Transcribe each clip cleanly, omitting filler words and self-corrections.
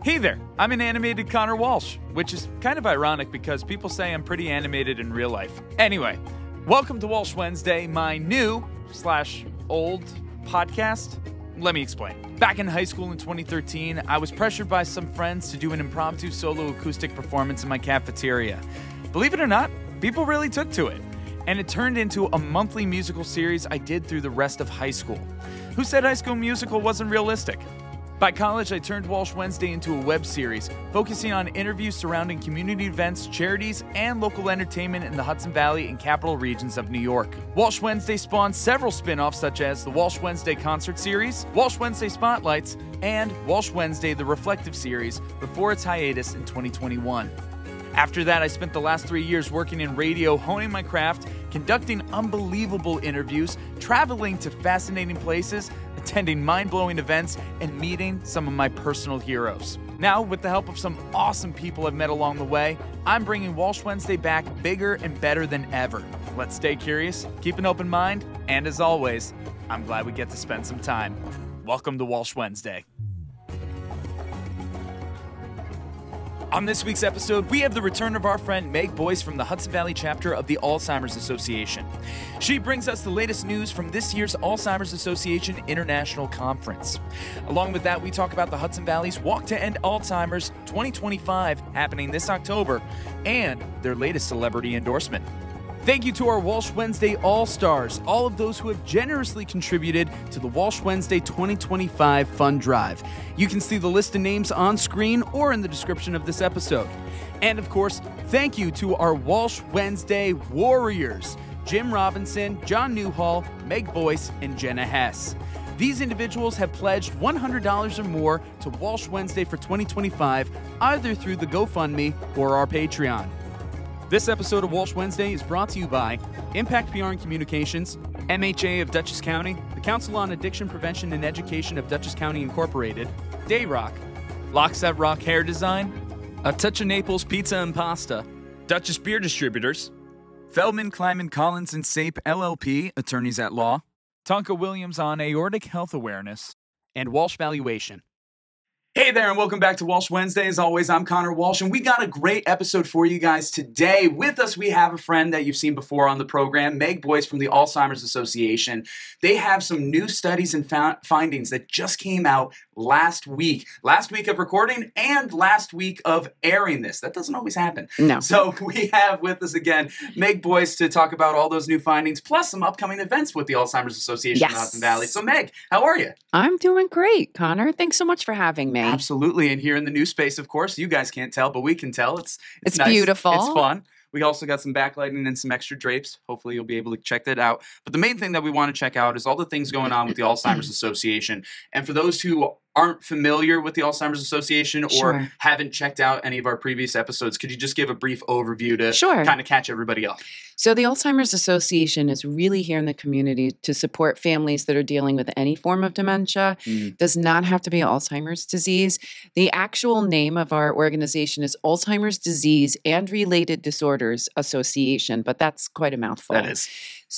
Hey there, I'm an animated Connor Walsh, which is kind of ironic because people say I'm pretty animated in real life. Anyway, welcome to Walsh Wednesday, my new/old podcast. Let me explain. Back in high school in 2013, I was pressured by some friends to do an impromptu solo acoustic performance in my cafeteria. Believe it or not, people really took to it. And it turned into a monthly musical series I did through the rest of high school. Who said High School Musical wasn't realistic? By college, I turned Walsh Wednesday into a web series, focusing on interviews surrounding community events, charities, and local entertainment in the Hudson Valley and Capital Regions of New York. Walsh Wednesday spawned several spin-offs such as the Walsh Wednesday Concert Series, Walsh Wednesday Spotlights, and Walsh Wednesday The Reflective Series before its hiatus in 2021. After that, I spent the last 3 years working in radio, honing my craft, conducting unbelievable interviews, traveling to fascinating places, attending mind-blowing events, and meeting some of my personal heroes. Now, with the help of some awesome people I've met along the way, I'm bringing Walsh Wednesday back bigger and better than ever. Let's stay curious, keep an open mind, and as always, I'm glad we get to spend some time. Welcome to Walsh Wednesday. On this week's episode, we have the return of our friend Meg Boyce from the Hudson Valley chapter of the Alzheimer's Association. She brings us the latest news from this year's Alzheimer's Association International Conference. Along with that, we talk about the Hudson Valley's Walk to End Alzheimer's 2025 happening this October and their latest celebrity endorsement. Thank you to our Walsh Wednesday All-Stars, all of those who have generously contributed to the Walsh Wednesday 2025 Fund Drive. You can see the list of names on screen or in the description of this episode. And of course, thank you to our Walsh Wednesday Warriors, Jim Robinson, John Newhall, Meg Boyce, and Jenna Hess. These individuals have pledged $100 or more to Walsh Wednesday for 2025, either through the GoFundMe or our Patreon. This episode of Walsh Wednesday is brought to you by Impact PR and Communications, MHA of Dutchess County, the Council on Addiction Prevention and Education of Dutchess County Incorporated, Dayrock, Locks That Rock Hair Design, A Touch of Naples Pizza and Pasta, Dutchess Beer Distributors, Feldman, Kleiman, Collins, and Sape LLP, Attorneys at Law, Tonka Williams on Aortic Health Awareness, and Walsh Valuation. Hey there, and welcome back to Walsh Wednesday. As always, I'm Connor Walsh, and we got a great episode for you guys today. With us, we have a friend that you've seen before on the program, Meg Boyce from the Alzheimer's Association. They have some new studies and findings that just came out last week of recording and last week of airing this. That doesn't always happen. No. So we have with us again, Meg Boyce to talk about all those new findings, plus some upcoming events with the Alzheimer's Association in Hudson Valley. So Meg, how are you? I'm doing great, Connor. Thanks so much for having me. Absolutely. And here in the new space, of course, you guys can't tell, but we can tell. It's nice. Beautiful. It's fun. We also got some backlighting and some extra drapes. Hopefully you'll be able to check that out. But the main thing that we want to check out is all the things going on with the Alzheimer's Association. And for those who aren't familiar with the Alzheimer's Association or haven't checked out any of our previous episodes, could you just give a brief overview to kind of catch everybody up? So the Alzheimer's Association is really here in the community to support families that are dealing with any form of dementia. Does not have to be Alzheimer's disease. The actual name of our organization is Alzheimer's Disease and Related Disorders Association, but that's quite a mouthful. That is.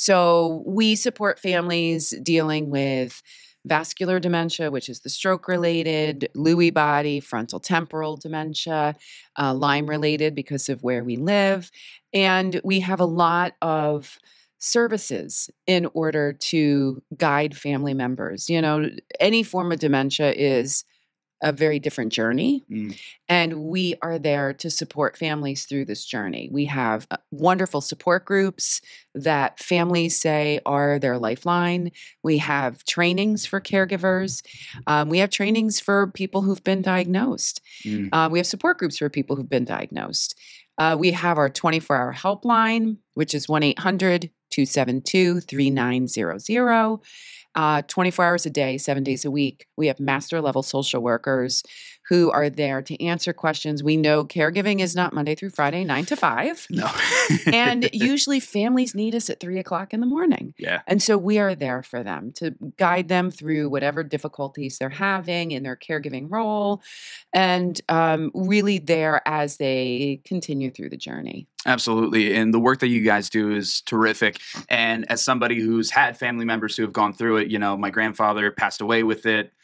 So we support families dealing with vascular dementia, which is the stroke-related, Lewy body, frontal temporal dementia, Lyme-related because of where we live. And we have a lot of services in order to guide family members. You know, any form of dementia is a very different journey. And we are there to support families through this journey. We have wonderful support groups that families say are their lifeline. We have trainings for caregivers. We have trainings for people who've been diagnosed. We have support groups for people who've been diagnosed. We have our 24-hour helpline, which is 1-800-272-3900. 24 hours a day, 7 days a week. We have master level social workers who are there to answer questions. We know caregiving is not Monday through Friday, 9 to 5. No. And usually families need us at 3:00 in the morning. Yeah. And so we are there for them to guide them through whatever difficulties they're having in their caregiving role and really there as they continue through the journey. Absolutely. And the work that you guys do is terrific. And as somebody who's had family members who have gone through it, you know, my grandfather passed away with it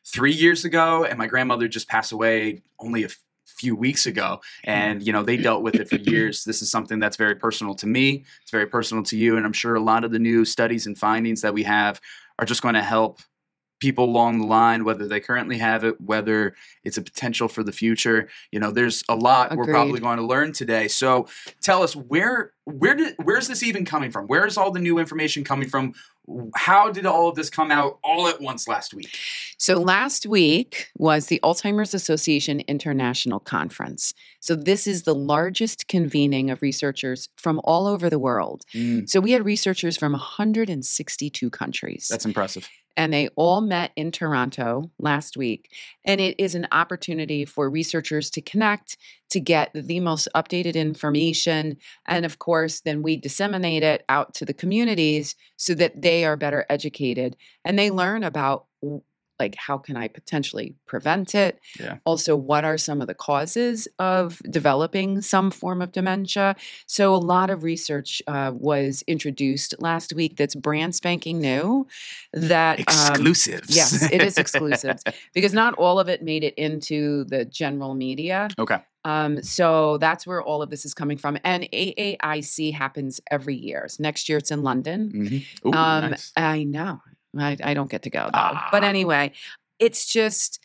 3 years ago, and my grandmother just passed away only a few weeks ago, and they dealt with it for years. This is something that's very personal to me. It's very personal to you, and I'm sure a lot of the new studies and findings that we have are just going to help people along the line, whether they currently have it, whether it's a potential for the future. There's a lot we're probably going to learn today. So tell us, where's this even coming from? Where is all the new information coming from? How did all of this come out all at once last week? So last week was the Alzheimer's Association International Conference. So this is the largest convening of researchers from all over the world. So we had researchers from 162 countries. That's impressive. And they all met in Toronto last week. And it is an opportunity for researchers to connect, to get the most updated information. And of course, then we disseminate it out to the communities so that they are better educated and they learn about, like, how can I potentially prevent it? Yeah. Also, what are some of the causes of developing some form of dementia? So a lot of research was introduced last week that's brand spanking new. That exclusives. Yes, it is exclusives because not all of it made it into the general media. Okay. So that's where all of this is coming from. And AAIC happens every year. So next year it's in London. Mm-hmm. Ooh, nice. I know. I don't get to go though. But anyway, it's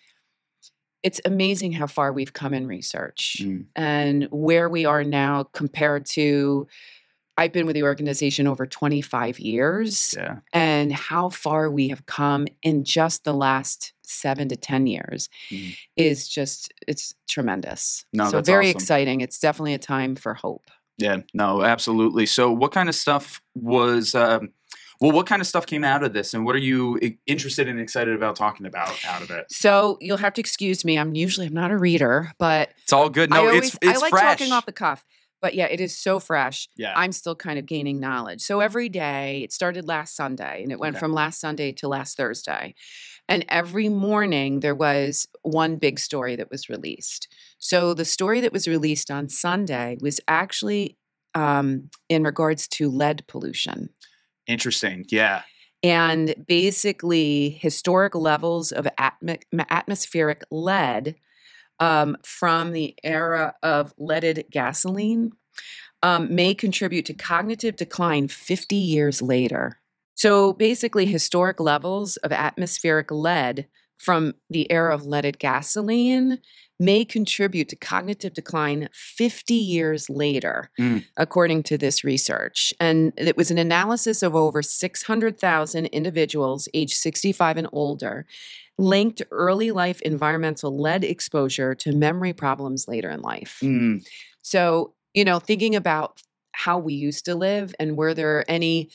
amazing how far we've come in research and where we are now compared to, I've been with the organization over 25 years and how far we have come in just the last 7 to 10 years is just, it's tremendous. No, so that's very awesome. exciting. It's definitely a time for hope. Yeah, no, absolutely. So what kind of stuff was, what kind of stuff came out of this, and what are you interested and excited about talking about out of it? So you'll have to excuse me. I'm not a reader, but it's all good. No, it's I like fresh. talking off the cuff. But yeah, it is so fresh. Yeah. I'm still kind of gaining knowledge. So every day, it started last Sunday, and it went from last Sunday to last Thursday. And every morning, there was one big story that was released. So the story that was released on Sunday was actually in regards to lead pollution. Interesting. Yeah. And basically, historic levels of atmospheric lead from the era of leaded gasoline may contribute to cognitive decline 50 years later. So basically, historic levels of atmospheric lead from the era of leaded gasoline may contribute to cognitive decline 50 years later, according to this research. And it was an analysis of over 600,000 individuals aged 65 and older, linked early life environmental lead exposure to memory problems later in life. So, thinking about how we used to live and were there any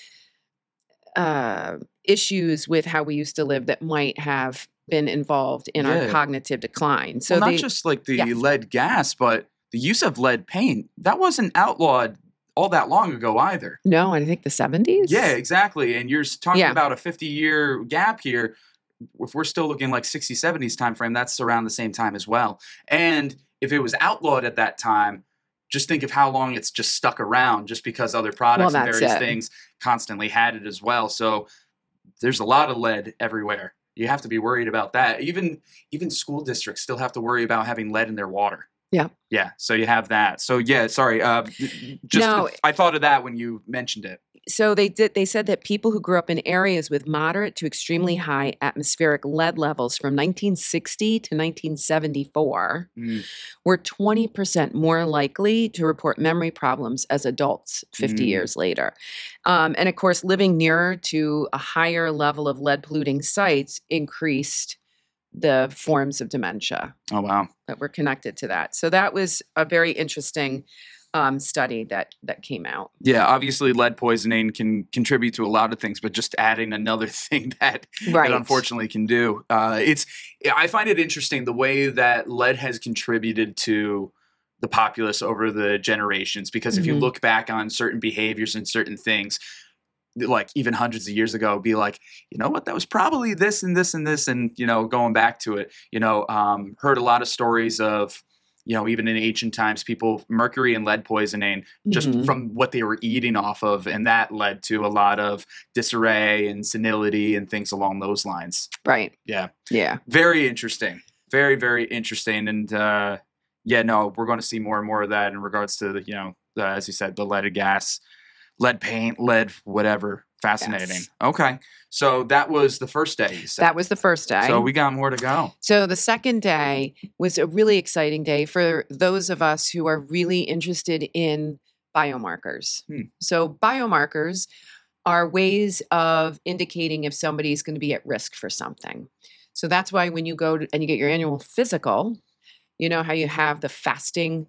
issues with how we used to live that might have been involved in our cognitive decline. So not just like the lead gas, but the use of lead paint, that wasn't outlawed all that long ago either. No, I think the 70s. Yeah, exactly. And you're talking about a 50-year gap here. If we're still looking like 60s, 70s time frame, that's around the same time as well. And if it was outlawed at that time, just think of how long it's just stuck around just because other products and various things constantly had it as well. So there's a lot of lead everywhere. You have to be worried about that. Even school districts still have to worry about having lead in their water. Yeah. Yeah. So you have that. So yeah, sorry. I thought of that when you mentioned it. So they said that people who grew up in areas with moderate to extremely high atmospheric lead levels from 1960 to 1974 were 20% more likely to report memory problems as adults 50 years later. And of course, living nearer to a higher level of lead polluting sites increased the forms of dementia. Oh, wow. That were connected to that. So that was a very interesting study that came out. Yeah, obviously lead poisoning can contribute to a lot of things, but just adding another thing that it unfortunately can do. I find it interesting the way that lead has contributed to the populace over the generations, because if you look back on certain behaviors and certain things, like even hundreds of years ago, be like, you know what, that was probably this and this and this, and going back to it, heard a lot of stories of even in ancient times, mercury and lead poisoning just Mhm. from what they were eating off of. And that led to a lot of disarray and senility and things along those lines. Right. Yeah. Yeah. Very interesting. Very, very interesting. And we're going to see more and more of that in regards to, as you said, the leaded gas, lead paint, lead, whatever. Fascinating. Yes. Okay. So that was the first day, you said. That was the first day. So we got more to go. So the second day was a really exciting day for those of us who are really interested in biomarkers. So biomarkers are ways of indicating if somebody's going to be at risk for something. So that's why when you go and you get your annual physical, you know how you have the fasting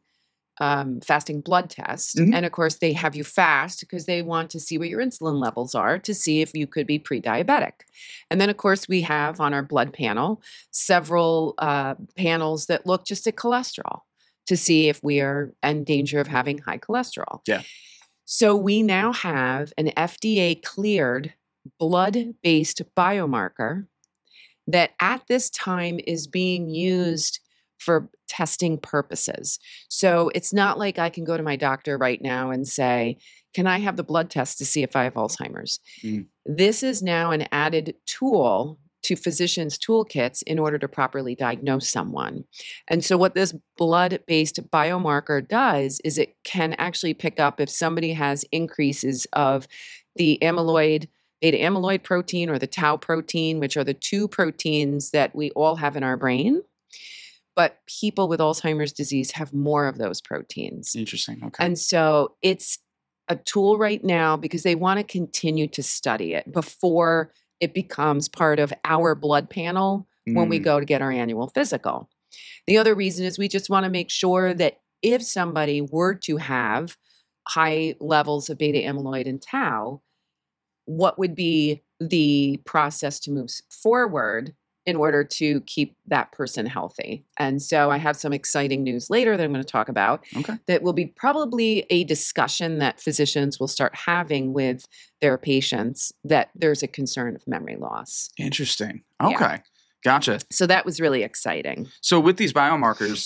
blood test. Mhm. And of course, they have you fast because they want to see what your insulin levels are to see if you could be pre-diabetic. And then, of course, we have on our blood panel several panels that look just at cholesterol to see if we are in danger of having high cholesterol. Yeah. So we now have an FDA-cleared blood-based biomarker that at this time is being used for testing purposes. So it's not like I can go to my doctor right now and say, can I have the blood test to see if I have Alzheimer's? This is now an added tool to physicians' toolkits in order to properly diagnose someone. And so what this blood-based biomarker does is it can actually pick up if somebody has increases of the beta amyloid protein or the tau protein, which are the two proteins that we all have in our brain. But people with Alzheimer's disease have more of those proteins. Interesting. Okay. And so it's a tool right now because they want to continue to study it before it becomes part of our blood panel when we go to get our annual physical. The other reason is we just want to make sure that if somebody were to have high levels of beta amyloid and tau, what would be the process to move forward in order to keep that person healthy. And so I have some exciting news later that I'm going to talk about that will be probably a discussion that physicians will start having with their patients that there's a concern of memory loss. Interesting. Okay. Yeah. Gotcha. So that was really exciting. So with these biomarkers,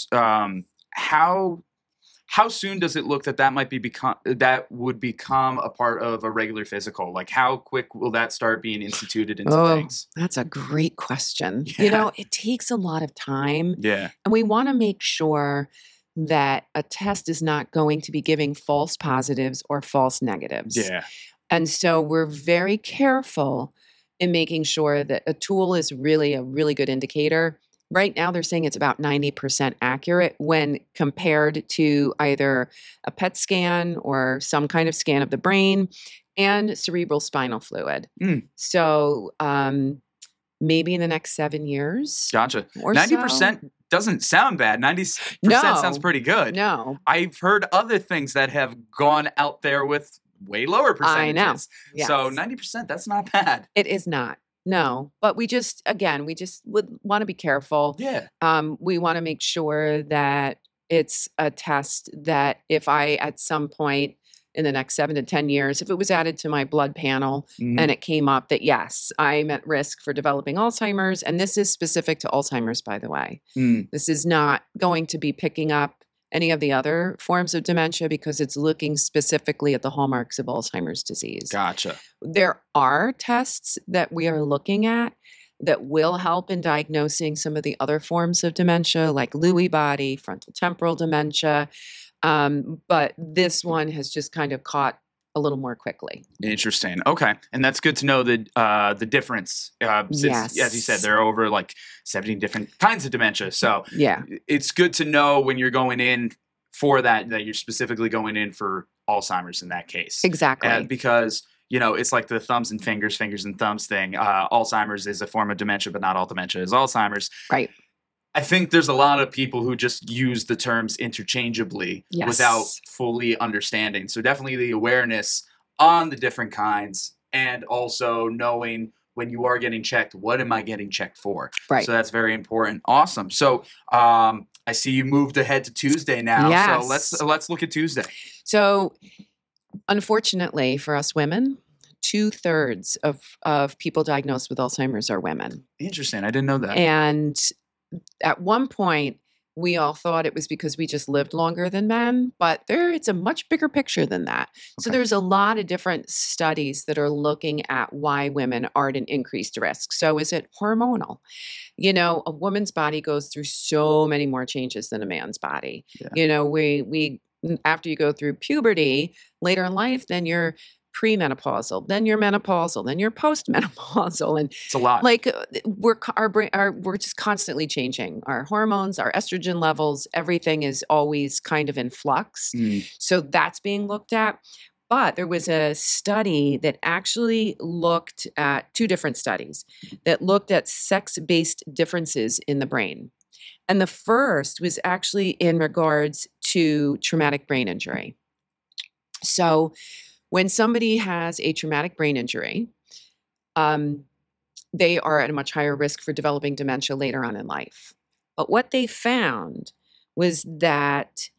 how soon does it look that would become a part of a regular physical? Like how quick will that start being instituted into things? That's a great question. Yeah. It takes a lot of time. Yeah. And we want to make sure that a test is not going to be giving false positives or false negatives. Yeah. And so we're very careful in making sure that a tool is really a really good indicator. Right now, they're saying it's about 90% accurate when compared to either a PET scan or some kind of scan of the brain and cerebral spinal fluid. So maybe in the next 7 years. Gotcha. Or 90% doesn't sound bad. 90% sounds pretty good. No. I've heard other things that have gone out there with way lower percentages. I know. Yes. So 90%, that's not bad. It is not. No, but we just would want to be careful. Yeah. We want to make sure that it's a test that if I, at some point in the next 7 to 10 years, if it was added to my blood panel and it came up that, yes, I'm at risk for developing Alzheimer's, and this is specific to Alzheimer's, by the way. This is not going to be picking up any of the other forms of dementia because it's looking specifically at the hallmarks of Alzheimer's disease. Gotcha. There are tests that we are looking at that will help in diagnosing some of the other forms of dementia, like Lewy body, frontal temporal dementia. But this one has just kind of caught a little more quickly. Interesting. Okay. And that's good to know the difference. Since, Yes. as you said, there are over like 70 different kinds of dementia. So Yeah. it's good to know when you're going in for that you're specifically going in for Alzheimer's in that case. Exactly. Because, it's like the thumbs and fingers and thumbs thing. Alzheimer's is a form of dementia, but not all dementia is Alzheimer's. Right. I think there's a lot of people who just use the terms interchangeably without fully understanding. So definitely the awareness on the different kinds and also knowing when you are getting checked, what am I getting checked for? Right. So that's very important. Awesome. So I see you moved ahead to Tuesday now. Yes. So let's look at Tuesday. So unfortunately for us women, 2/3 of people diagnosed with Alzheimer's are women. Interesting. I didn't know that. And at one point, we all thought it was because we just lived longer than men, but it's a much bigger picture than that. So Okay. there's a lot of different studies that are looking at why women are at an increased risk. So is it hormonal? A woman's body goes through so many more changes than a man's body. Yeah. We after you go through puberty later in life, then you're premenopausal, then you're menopausal, then you're postmenopausal, and It's a lot. like we're just constantly changing our hormones, our estrogen levels. Everything is always kind of in flux. So that's being looked at. But there was a study that actually looked at two different studies that looked at sex-based differences in the brain. And the first was actually in regards to traumatic brain injury. So when somebody has a traumatic brain injury, they are at a much higher risk for developing dementia later on in life. But what they found was that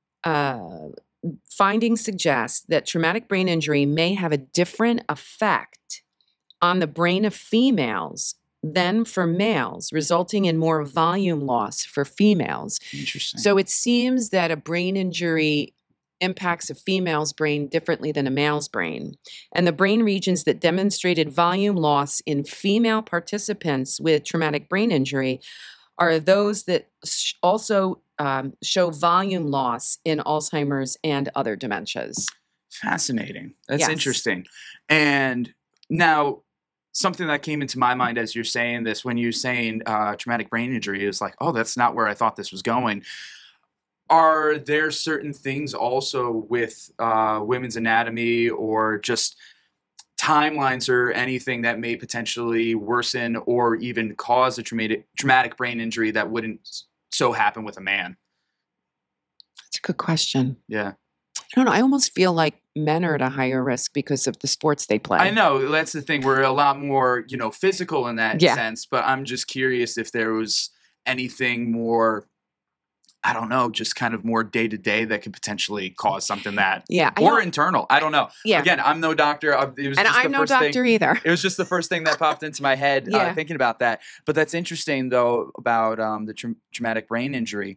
findings suggest that traumatic brain injury may have a different effect on the brain of females than for males, resulting in more volume loss for females. Interesting. So it seems that a brain injury impacts a female's brain differently than a male's brain. And the brain regions that demonstrated volume loss in female participants with traumatic brain injury are those that also show volume loss in Alzheimer's and other dementias. Fascinating. That's Yes. interesting. And now, something that came into my mind as you're saying this, when you're saying traumatic brain injury, is like, oh, that's not where I thought this was going. Are there certain things also with women's anatomy or just timelines or anything that may potentially worsen or even cause a traumatic brain injury that wouldn't so happen with a man? That's a good question. Yeah. I don't know. I almost feel like men are at a higher risk because of the sports they play. I know. That's the thing. We're a lot more, physical in that Yeah. sense. But I'm just curious if there was anything more, I don't know, just kind of more day to day that could potentially cause something that, Yeah. or internal. I don't know. Yeah. Again, I'm no doctor. It was And just I'm the no first thing. doctor either. It was just the first thing that popped into my head Yeah. thinking about that. But that's interesting, though, about the traumatic brain injury.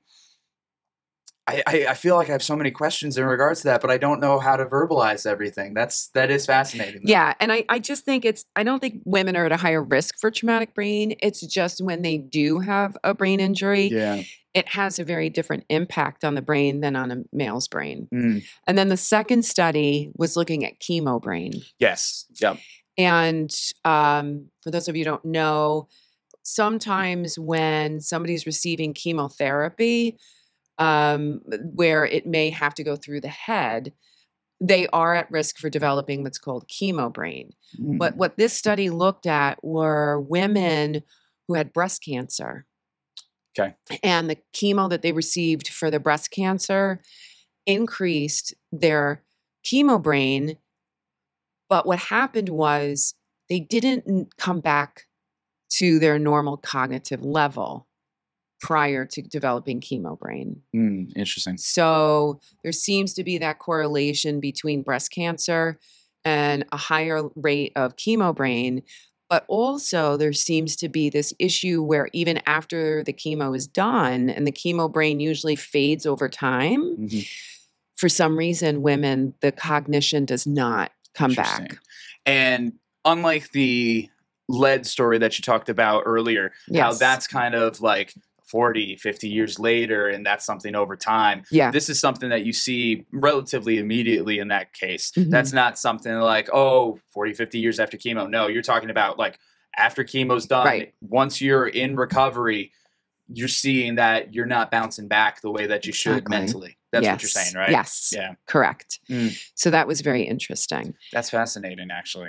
I feel like I have so many questions in regards to that, but I don't know how to verbalize everything. That is fascinating, though. Yeah. And I just think I don't think women are at a higher risk for traumatic brain. It's just when they do have a brain injury, Yeah. it has a very different impact on the brain than on a male's brain. Mm. And then the second study was looking at chemo brain. Yes. Yep. And for those of you who don't know, sometimes when somebody's receiving chemotherapy, where it may have to go through the head, they are at risk for developing what's called chemo brain. Mm. But what this study looked at were women who had breast cancer. Okay. And the chemo that they received for the breast cancer increased their chemo brain. But what happened was they didn't come back to their normal cognitive level prior to developing chemo brain. Interesting. So there seems to be that correlation between breast cancer and a higher rate of chemo brain. But also there seems to be this issue where even after the chemo is done, and the chemo brain usually fades over time, Mm-hmm. for some reason, women, the cognition does not come Interesting. back. And unlike the lead story that you talked about earlier, how Yes. that's kind of like 40, 50 years later, and that's something over time. Yeah. This is something that you see relatively immediately in that case. Mhm. That's not something like, 40, 50 years after chemo. No, you're talking about like after chemo's done, Right. once you're in recovery, you're seeing that you're not bouncing back the way that you should Exactly. mentally. That's what you're Yes. saying, right? Yes. Yeah. Correct. Mm. So that was very interesting. That's fascinating, actually.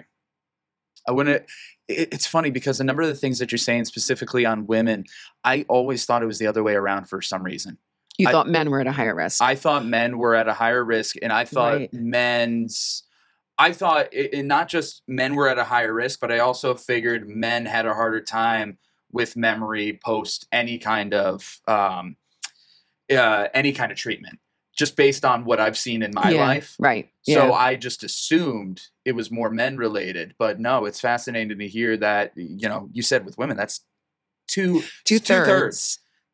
It's funny because a number of the things that you're saying specifically on women, I always thought it was the other way around for some reason. You I- thought men were at a higher risk. I thought men were at a higher risk, and I thought Right. not just men were at a higher risk, but I also figured men had a harder time with memory post any kind of treatment, just based on what I've seen in my Yeah. life. Right. So Yeah. I just assumed it was more men related, but no, it's fascinating to hear that, you said with women, that's two-thirds. Two-thirds.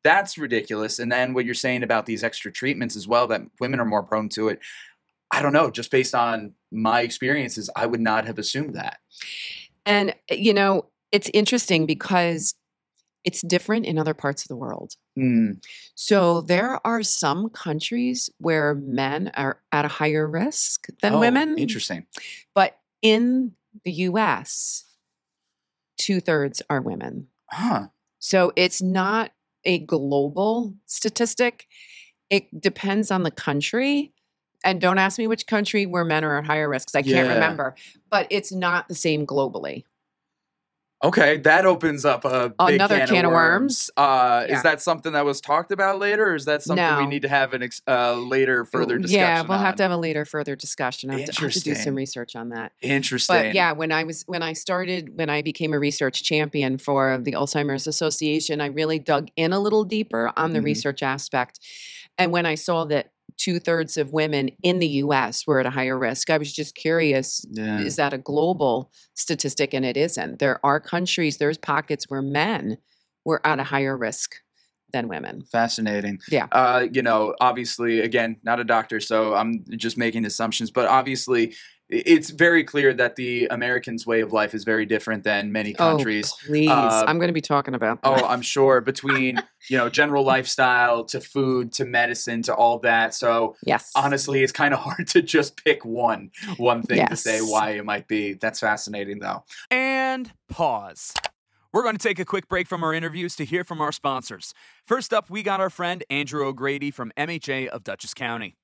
That's ridiculous. And then what you're saying about these extra treatments as well, that women are more prone to it. I don't know, just based on my experiences, I would not have assumed that. And, it's interesting because it's different in other parts of the world. So there are some countries where men are at a higher risk than women. Interesting. But in the US, 2/3 are women. Huh. So it's not a global statistic. It depends on the country. And don't ask me which country where men are at higher risk, because I can't remember. But it's not the same globally. Okay, that opens up another can of worms. Is that something that was talked about later, or is that something we need to have later further discussion? Yeah, we'll have to have a later further discussion. I have to do some research on that. Interesting. But yeah, when I became a research champion for the Alzheimer's Association, I really dug in a little deeper on the research aspect. And when I saw that 2/3 of women in the US were at a higher risk, I was just curious, is that a global statistic? And it isn't. There are countries, there's pockets where men were at a higher risk than women. Fascinating. Yeah. Obviously, again, not a doctor, so I'm just making assumptions, but obviously it's very clear that the Americans' way of life is very different than many countries. Oh, please. I'm going to be talking about that. Oh, I'm sure. Between, general lifestyle to food to medicine to all that. So yes, honestly, it's kind of hard to just pick one thing to say why it might be. That's fascinating, though. And pause. We're going to take a quick break from our interviews to hear from our sponsors. First up, we got our friend Andrew O'Grady from MHA of Dutchess County.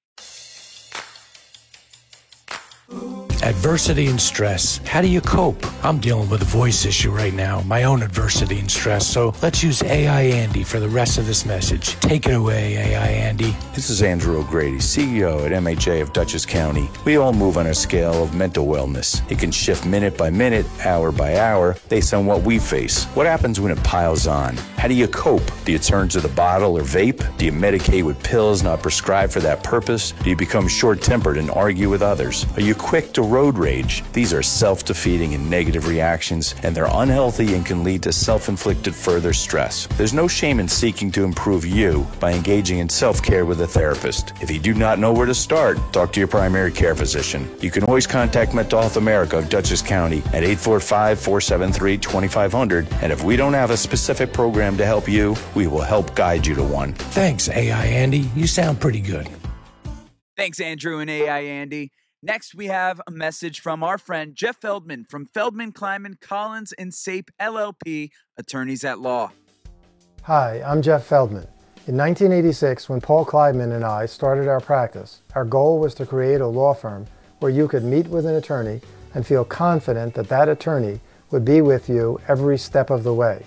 Adversity and stress. How do you cope? I'm dealing with a voice issue right now, my own adversity and stress. So let's use AI Andy for the rest of this message. Take it away, AI Andy. This is Andrew O'Grady, CEO at MHA of Dutchess County. We all move on a scale of mental wellness. It can shift minute by minute, hour by hour, based on what we face. What happens when it piles on? How do you cope? Do you turn to the bottle or vape? Do you medicate with pills not prescribed for that purpose? Do you become short-tempered and argue with others? Are you quick to road rage? These are self-defeating and negative reactions, and they're unhealthy and can lead to self-inflicted further stress. There's no shame in seeking to improve you by engaging in self-care with a therapist. If you do not know where to start, talk to your primary care physician. You can always contact Mental Health America of Dutchess County at 845-473-2500, and if we don't have a specific program to help you, we will help guide you to one. Thanks, AI Andy. You sound pretty good. Thanks, Andrew and AI Andy. Next, we have a message from our friend Jeff Feldman from Feldman, Kleiman, Collins & Sape, LLP, attorneys at law. Hi, I'm Jeff Feldman. In 1986, when Paul Kleidman and I started our practice, our goal was to create a law firm where you could meet with an attorney and feel confident that that attorney would be with you every step of the way.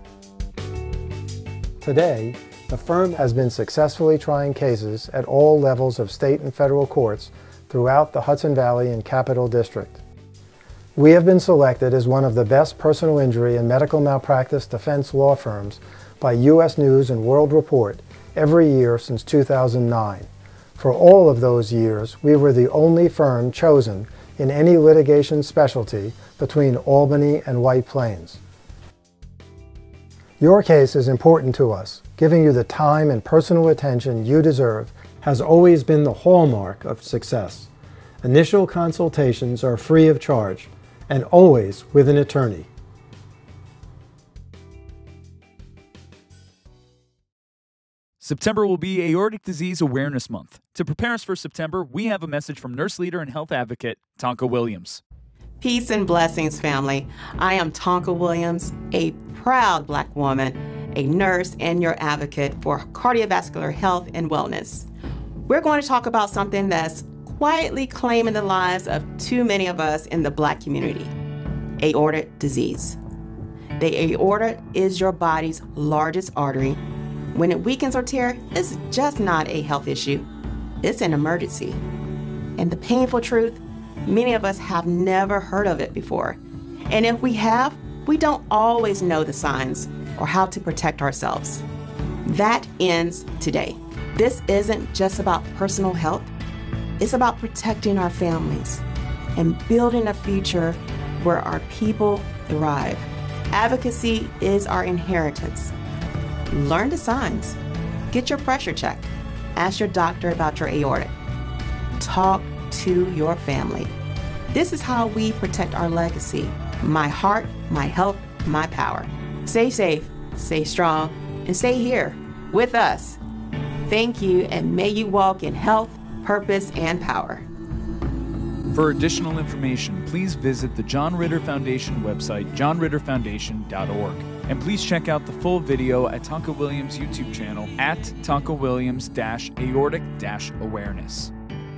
Today, the firm has been successfully trying cases at all levels of state and federal courts throughout the Hudson Valley and Capital District. We have been selected as one of the best personal injury and medical malpractice defense law firms by U.S. News and World Report every year since 2009. For all of those years, we were the only firm chosen in any litigation specialty between Albany and White Plains. Your case is important to us. Giving you the time and personal attention you deserve has always been the hallmark of success. Initial consultations are free of charge and always with an attorney. September will be Aortic Disease Awareness Month. To prepare us for September, we have a message from nurse leader and health advocate, Tonka Williams. Peace and blessings, family. I am Tonka Williams, a proud Black woman, a nurse, and your advocate for cardiovascular health and wellness. We're going to talk about something that's quietly claiming the lives of too many of us in the Black community: aortic disease. The aorta is your body's largest artery. When it weakens or tears, it's just not a health issue. It's an emergency. And the painful truth, many of us have never heard of it before. And if we have, we don't always know the signs or how to protect ourselves. That ends today. This isn't just about personal health. It's about protecting our families and building a future where our people thrive. Advocacy is our inheritance. Learn the signs. Get your pressure checked. Ask your doctor about your aortic. Talk to your family. This is how we protect our legacy. My heart, my health, my power. Stay safe, stay strong, and stay here with us. Thank you, and may you walk in health, purpose, and power. For additional information, please visit the John Ritter Foundation website, johnritterfoundation.org. And please check out the full video at Tonka Williams' YouTube channel at Tonka Williams-aortic-awareness.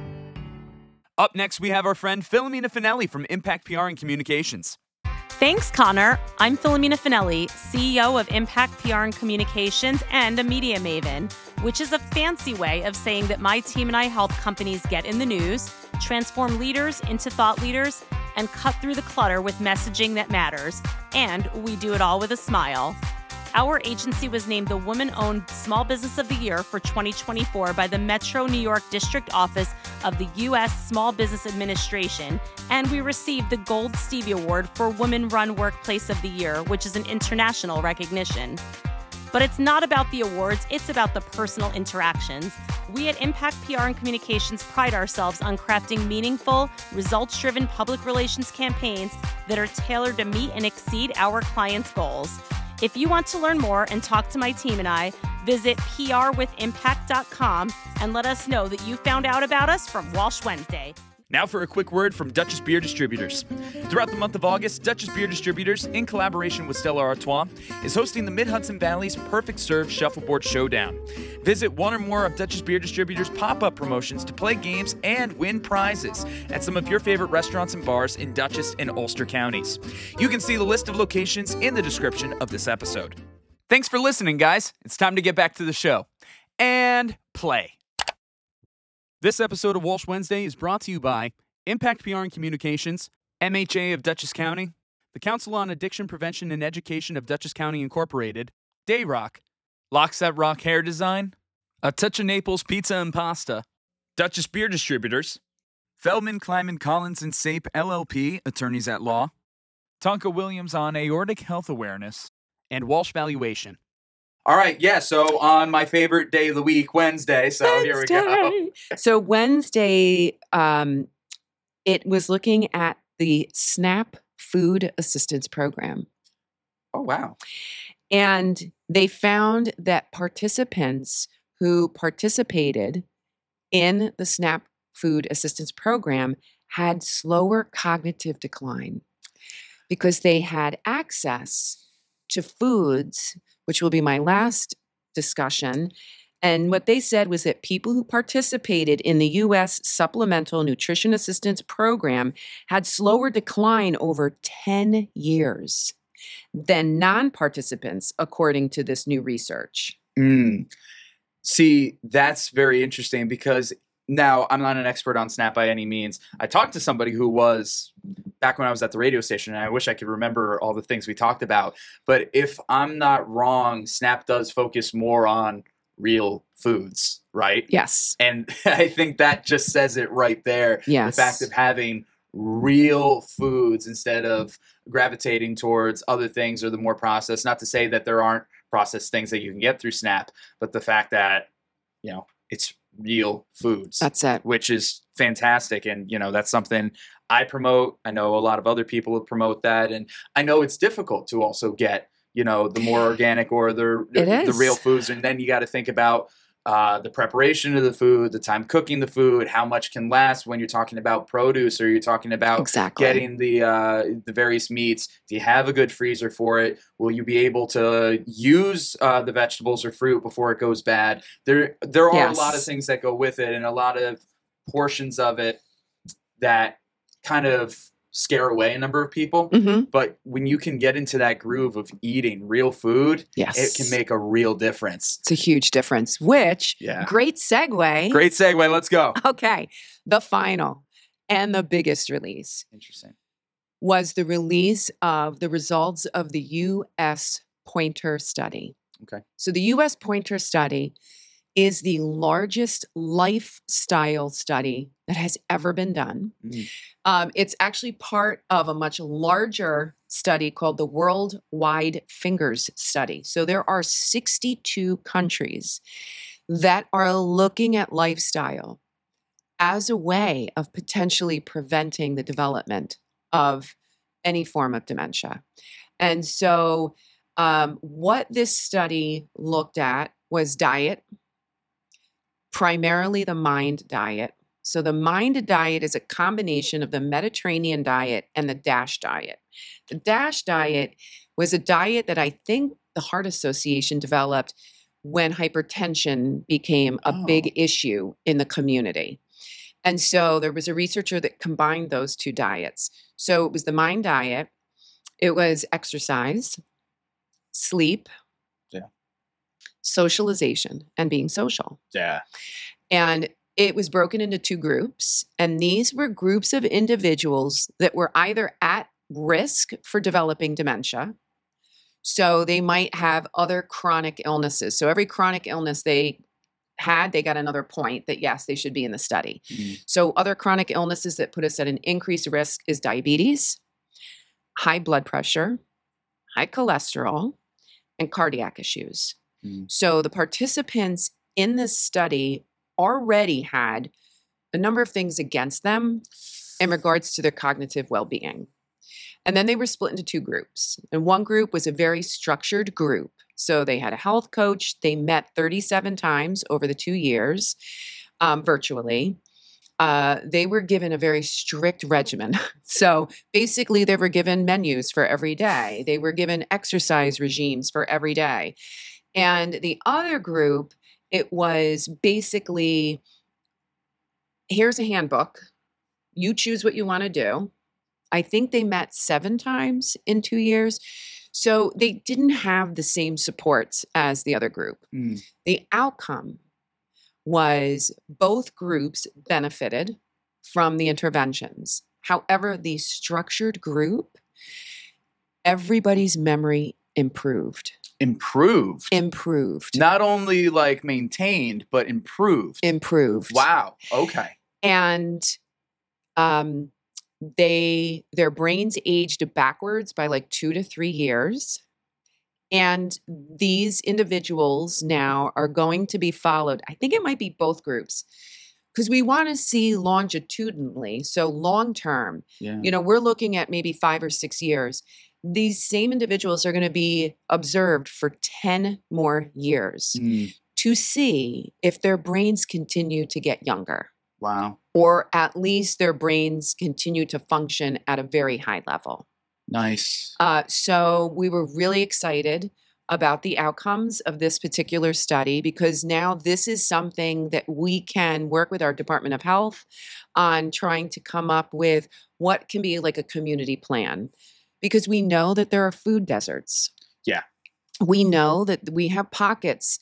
Up next, we have our friend Philomena Finelli from Impact PR and Communications. Thanks, Connor. I'm Philomena Finelli, CEO of Impact PR and Communications and a media maven, which is a fancy way of saying that my team and I help companies get in the news, transform leaders into thought leaders, and cut through the clutter with messaging that matters. And we do it all with a smile. Our agency was named the Woman-Owned Small Business of the Year for 2024 by the Metro New York District Office of the U.S. Small Business Administration, and we received the Gold Stevie Award for Women-Run Workplace of the Year, which is an international recognition. But it's not about the awards, it's about the personal interactions. We at Impact PR and Communications pride ourselves on crafting meaningful, results-driven public relations campaigns that are tailored to meet and exceed our clients' goals. If you want to learn more and talk to my team and I, visit prwithimpact.com and let us know that you found out about us from Walsh Wednesday. Now for a quick word from Duchess Beer Distributors. Throughout the month of August, Duchess Beer Distributors, in collaboration with Stella Artois, is hosting the Mid-Hudson Valley's Perfect Serve Shuffleboard Showdown. Visit one or more of Duchess Beer Distributors' pop-up promotions to play games and win prizes at some of your favorite restaurants and bars in Dutchess and Ulster counties. You can see the list of locations in the description of this episode. Thanks for listening, guys. It's time to get back to the show. And play. This episode of Walsh Wednesday is brought to you by Impact PR and Communications, MHA of Dutchess County, the Council on Addiction Prevention and Education of Dutchess County Incorporated, Dayrock, Lockset Rock Hair Design, A Touch of Naples Pizza and Pasta, Duchess Beer Distributors, Feldman, Kleiman, Collins, and Sape LLP, attorneys at law, Tonka Williams on aortic health awareness, and Walsh Valuation. All right, yeah, so on my favorite day of the week, Wednesday, here we go. So Wednesday, it was looking at the SNAP Food Assistance Program. Oh, wow. And they found that participants who participated in the SNAP Food Assistance Program had slower cognitive decline because they had access to foods, which will be my last discussion. And what they said was that people who participated in the U.S. Supplemental Nutrition Assistance Program had slower decline over 10 years than non-participants, according to this new research. See, that's very interesting because now I'm not an expert on SNAP by any means. I talked to somebody who was back when I was at the radio station, and I wish I could remember all the things we talked about. But if I'm not wrong, SNAP does focus more on real foods, right? Yes. And I think that just says it right there. Yes. The fact of having real foods instead of gravitating towards other things or the more processed. Not to say that there aren't processed things that you can get through SNAP, but the fact that, it's real foods. That's it. Which is fantastic. And, that's something I promote. I know a lot of other people will promote that. And I know it's difficult to also get, the more organic or the real foods. And then you got to think about the preparation of the food, the time cooking the food, how much can last when you're talking about produce or you're talking about getting the various meats. Do you have a good freezer for it? Will you be able to use the vegetables or fruit before it goes bad? There are a lot of things that go with it and a lot of portions of it that kind of scare away a number of people. Mm-hmm. But when you can get into that groove of eating real food, it can make a real difference. It's a huge difference, which, great segue. Great segue. Let's go. Okay. The final and the biggest release. Interesting. Was the release of the results of the U.S. Pointer Study. Okay. So the U.S. Pointer Study is the largest lifestyle study that has ever been done. It's actually part of a much larger study called the Worldwide Fingers Study. So there are 62 countries that are looking at lifestyle as a way of potentially preventing the development of any form of dementia. And so what this study looked at was diet, primarily the MIND diet. So the MIND diet is a combination of the Mediterranean diet and the DASH diet. The DASH diet was a diet that I think the Heart Association developed when hypertension became a big issue in the community. And so there was a researcher that combined those two diets. So it was the MIND diet, it was exercise, sleep, socialization, and being social. Yeah. And it was broken into two groups. And these were groups of individuals that were either at risk for developing dementia. So they might have other chronic illnesses. So every chronic illness they had, they got another point that, yes, they should be in the study. So other chronic illnesses that put us at an increased risk is diabetes, high blood pressure, high cholesterol, and cardiac issues. So the participants in this study already had a number of things against them in regards to their cognitive well-being. And then they were split into two groups. And one group was a very structured group. So they had a health coach. They met 37 times over the 2 years virtually. They were given a very strict regimen. So basically, they were given menus for every day. They were given exercise regimes for every day. And the other group, it was basically, here's a handbook. You choose what you want to do. I think they met 7 times in 2 years. So they didn't have the same supports as the other group. The outcome was both groups benefited from the interventions. However, the structured group, everybody's memory improved. Improved. Not only like maintained, but improved. Wow. Okay. And their brains aged backwards by like 2 to 3 years. And these individuals now are going to be followed. I think it might be both groups, because we want to see longitudinally. So long term, we're looking at maybe 5 or 6 years. These same individuals are going to be observed for 10 more years to see if their brains continue to get younger. Wow. Or at least their brains continue to function at a very high level. Nice. So we were really excited about the outcomes of this particular study, because now this is something that we can work with our Department of Health on trying to come up with what can be like a community plan. Because we know that there are food deserts. Yeah. We know that we have pockets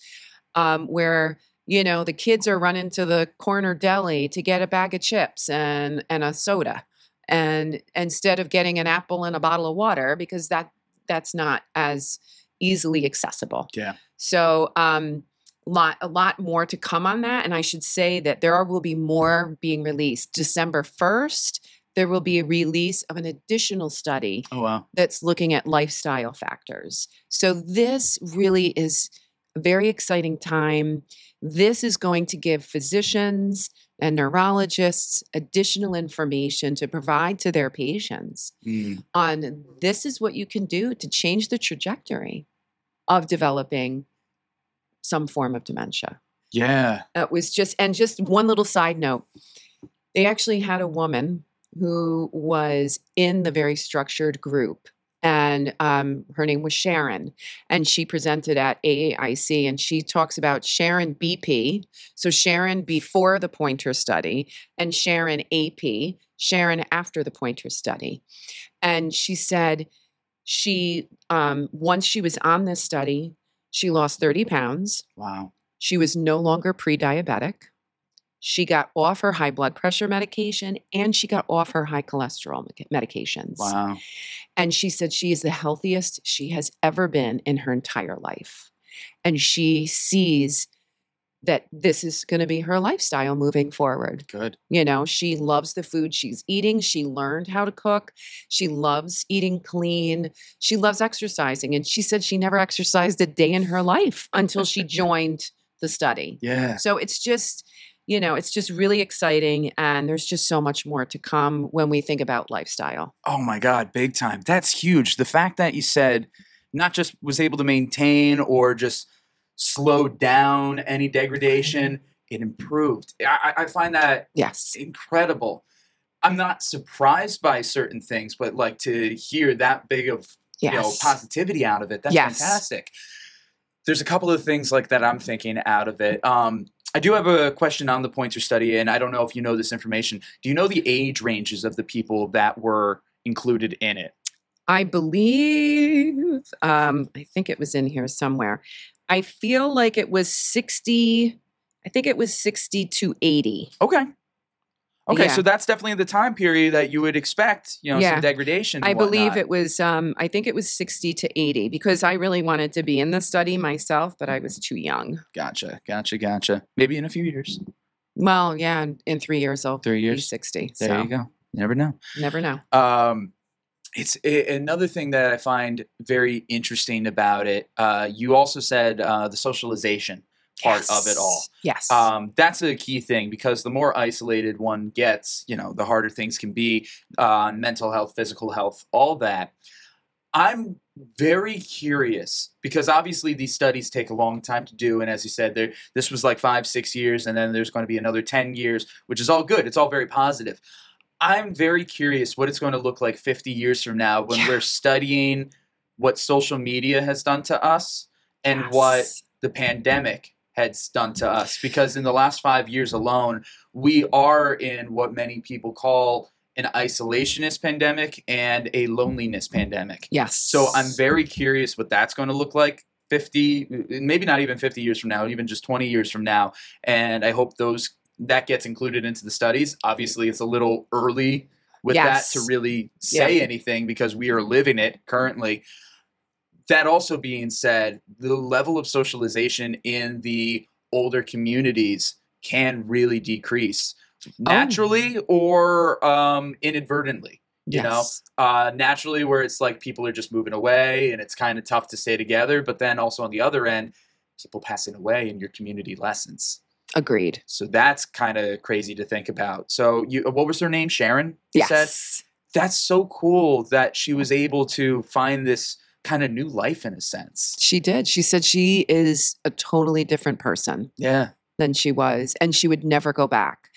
where, the kids are running to the corner deli to get a bag of chips and a soda. And instead of getting an apple and a bottle of water, because that's not as easily accessible. Yeah. So a lot more to come on that. And I should say that will be more being released. December 1st, there will be a release of an additional study that's looking at lifestyle factors. So this really is a very exciting time. This is going to give physicians and neurologists additional information to provide to their patients on this is what you can do to change the trajectory of developing some form of dementia. Yeah. It was just one little side note. They actually had a woman who was in the very structured group, and her name was Sharon, and she presented at AAIC, and she talks about Sharon BP, so Sharon before the Pointer study, and Sharon AP, Sharon after the Pointer study. And she said once she was on this study, she lost 30 pounds. Wow. She was no longer pre-diabetic. She got off her high blood pressure medication, and she got off her high cholesterol medications. Wow. And she said she is the healthiest she has ever been in her entire life. And she sees that this is going to be her lifestyle moving forward. Good. You know, she loves the food she's eating. She learned how to cook. She loves eating clean. She loves exercising. And she said she never exercised a day in her life until she joined the study. Yeah. So it's just, you know, it's just really exciting. And there's just so much more to come when we think about lifestyle. Oh my God, big time. That's huge. The fact that you said not just was able to maintain or just slow down any degradation, it improved. I find that Yes. incredible. I'm not surprised by certain things, but like to hear that big of Yes. positivity out of it, that's Yes. fantastic. There's a couple of things like that I'm thinking out of it. I do have a question on the Pointer study, and I don't know if you know this information. Do you know the age ranges of the people that were included in it? I believe, I think it was in here somewhere. I feel like it was 60, I think it was 60 to 80. Okay. Okay, Yeah. so that's definitely the time period that you would expect, Yeah. some degradation. I and believe whatnot. it was, I think it was 60 to 80 because I really wanted to be in the study myself, but I was too young. Gotcha. Maybe in a few years. Well, yeah, in 3 years I'll 3 be years. 60. There So you go. You never know. never know. Another thing that I find very interesting about it. You also said the socialization part of it all. Yes. That's a key thing because the more isolated one gets, the harder things can be on mental health, physical health, all that. I'm very curious because obviously these studies take a long time to do. And as you said, this was like 5-6 years, and then there's going to be another 10 years, which is all good. It's all very positive. I'm very curious what it's going to look like 50 years from now when we're studying what social media has done to us and what the pandemic has done to us. Because in the last 5 years alone, we are in what many people call an isolationist pandemic and a loneliness pandemic. Yes. So I'm very curious what that's going to look like 50, maybe not even 50 years from now, even just 20 years from now. And I hope that gets included into the studies. Obviously, it's a little early with that to really say anything because we are living it currently. That also being said, the level of socialization in the older communities can really decrease naturally or inadvertently. You know, naturally where it's like people are just moving away and it's kind of tough to stay together. But then also on the other end, people passing away and your community lessens. Agreed. So that's kind of crazy to think about. So what was her name? Sharon? You said? That's so cool that she was able to find this kind of new life in a sense. She did. She said she is a totally different person than she was, and she would never go back.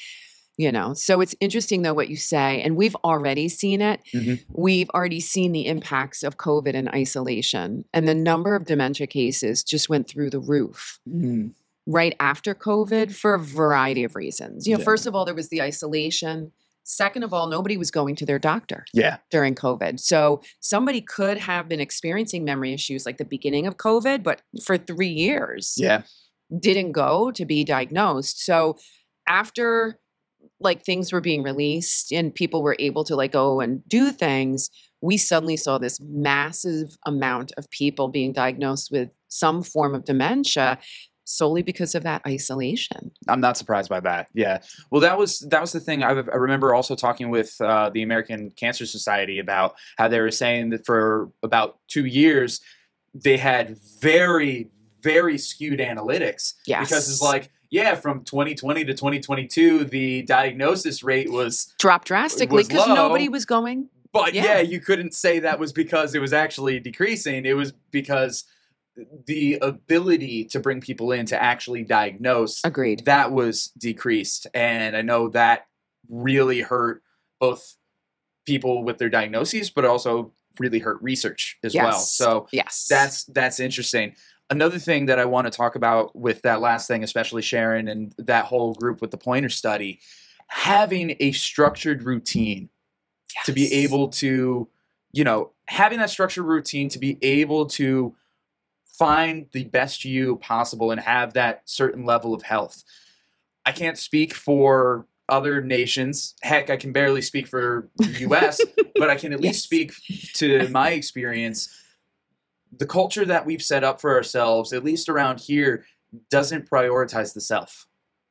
So it's interesting though what you say, and we've already seen it. Mm-hmm. We've already seen the impacts of COVID and isolation, and the number of dementia cases just went through the roof. Right after COVID for a variety of reasons. First of all, there was the isolation. Second of all, nobody was going to their doctor during COVID. So somebody could have been experiencing memory issues like the beginning of COVID, but for 3 years didn't go to be diagnosed. So after things were being released and people were able to go and do things, we suddenly saw this massive amount of people being diagnosed with some form of dementia solely because of that isolation. I'm not surprised by that. Yeah. Well, that was the thing. I remember also talking with the American Cancer Society about how they were saying that for about 2 years, they had very, very skewed analytics. Yes. Because it's from 2020 to 2022, the diagnosis rate was dropped drastically because low. nobody was going. But you couldn't say that was because it was actually decreasing. It was because the ability to bring people in to actually diagnose, agreed, that was decreased. And I know that really hurt both people with their diagnoses, but also really hurt research as well. So that's interesting. Another thing that I want to talk about with that last thing, especially Sharon and that whole group with the Pointer study, having a structured routine to be able to, having that structured routine to be able to find the best you possible and have that certain level of health. I can't speak for other nations. Heck, I can barely speak for the U.S., but I can at least speak to my experience. The culture that we've set up for ourselves, at least around here, doesn't prioritize the self.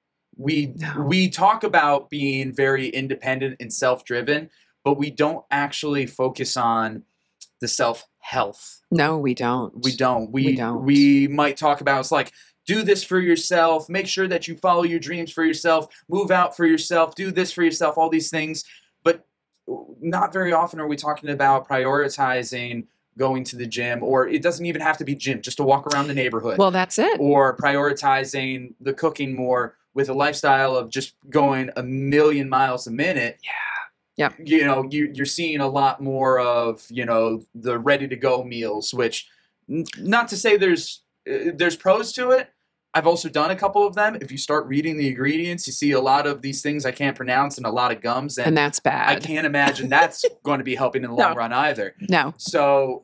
We talk about being very independent and self-driven, but we don't actually focus on the self-health. No, we don't. We don't. We don't. We might talk about, it's like, do this for yourself, make sure that you follow your dreams for yourself, move out for yourself, do this for yourself, all these things. But not very often are we talking about prioritizing going to the gym, or it doesn't even have to be gym, just to walk around the neighborhood. Well, that's it. Or prioritizing the cooking more with a lifestyle of just going 1,000,000 miles a minute. Yep. You know, you're seeing a lot more of, you know, the ready to go meals, which not to say there's pros to it. I've also done a couple of them. If you start reading the ingredients, you see a lot of these things I can't pronounce and a lot of gums. And that's bad. I can't imagine that's going to be helping in the long run either. No. So